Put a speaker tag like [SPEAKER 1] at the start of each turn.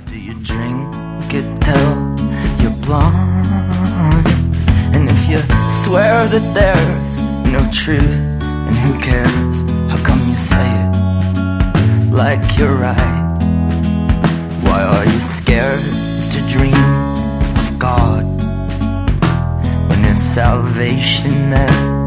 [SPEAKER 1] Do you drink it till you're blind? And if you swear that there's no truth, and who cares? How come you say it like you're right? Why are you scared to dream of God when it's salvation that